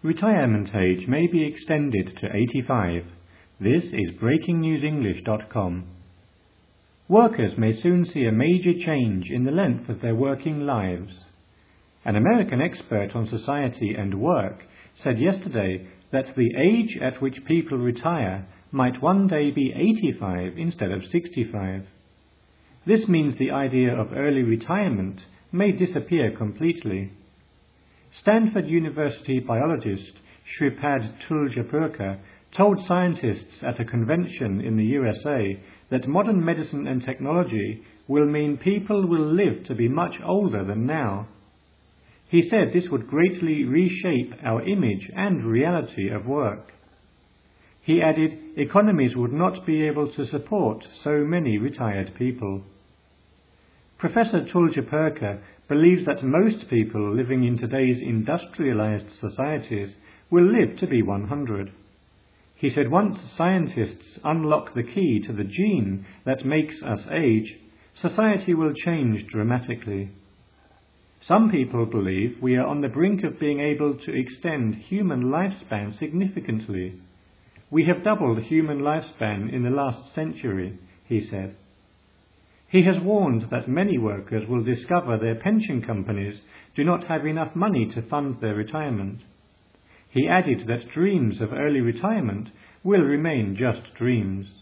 Retirement age may be extended to 85. This is BreakingNewsEnglish.com. Workers may soon see a major change in the length of their working lives. An American expert on society and work said yesterday that the age at which people retire might one day be 85 instead of 65. This means the idea of early retirement may disappear completely. Stanford University biologist Shripad Tuljapurkar told scientists at a convention in the USA that modern medicine and technology will mean people will live to be much older than now. He said this would greatly reshape our image and reality of work. He added, economies would not be able to support so many retired people. Professor Tuljapurkar believes that most people living in today's industrialized societies will live to be 100. He said once scientists unlock the key to the gene that makes us age, society will change dramatically. Some people believe we are on the brink of being able to extend human lifespan significantly. We have doubled human lifespan in the last century, he said. He has warned that many workers will discover their pension companies do not have enough money to fund their retirement. He added that dreams of early retirement will remain just dreams.